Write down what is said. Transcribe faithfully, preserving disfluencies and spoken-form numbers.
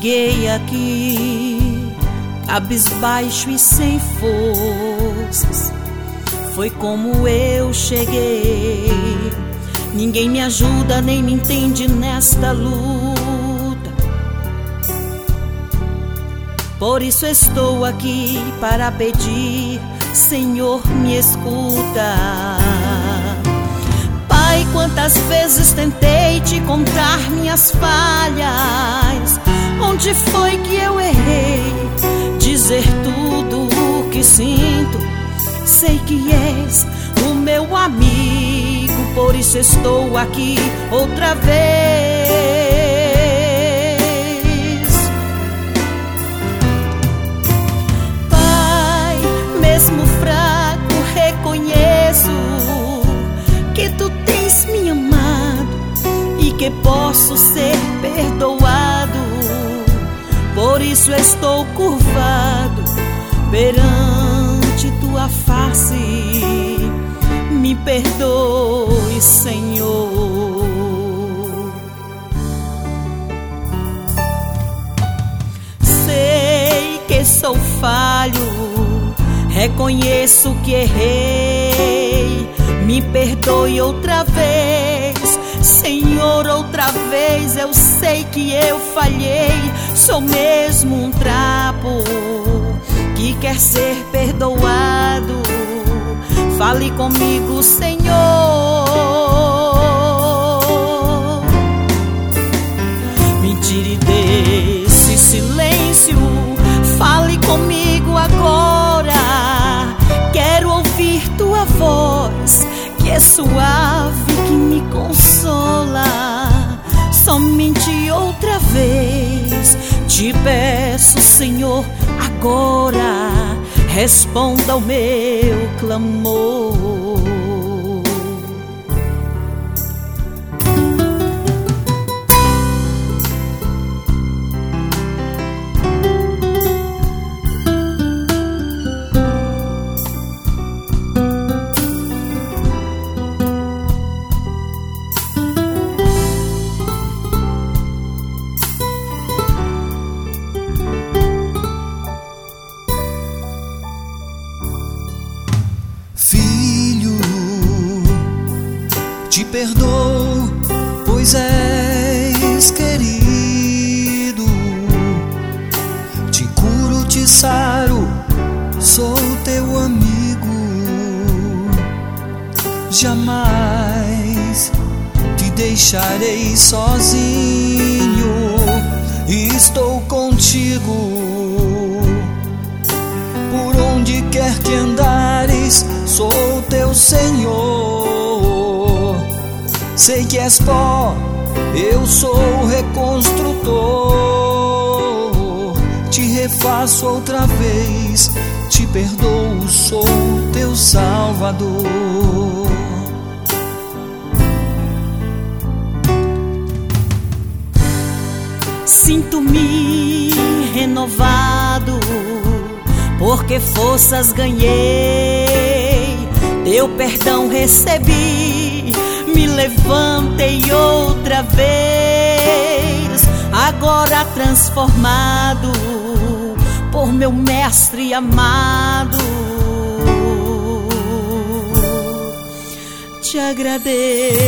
cheguei aqui, cabisbaixo e sem forças. Foi como eu cheguei. Ninguém me ajuda nem me entende nesta luta. Por isso estou aqui para pedir, Senhor, me escuta. Pai, quantas vezes tentei te contar minhas falhas. Onde foi que eu errei? Dizer tudo o que sinto. Sei que és o meu amigo, por isso estou aqui outra vez. Pai, mesmo fraco, reconheço que tu tens me amado e que posso ser perdoado. Por isso estou curvado perante tua face. Me perdoe, Senhor. Sei que sou falho, reconheço que errei. Me perdoe outra vez, Senhor, outra vez. Eu sei que eu falhei, sou mesmo um trapo que quer ser perdoado. Fale comigo, Senhor. Me tire desse silêncio, fale comigo agora. Quero ouvir tua voz, que é suave, que me consola. Somente outra vez te peço, Senhor, agora responda ao meu clamor. Te perdoo, pois és querido. Te curo, te saro, sou teu amigo. Jamais te deixarei sozinho. Estou contigo. Por onde quer que andares, sou teu Senhor. Sei que és pó, eu sou o reconstrutor. Te refaço outra vez, te perdoo, sou teu Salvador. Sinto-me renovado, porque forças ganhei. Teu perdão recebi, me levantei outra vez. Agora transformado por meu mestre amado. Te agradeço,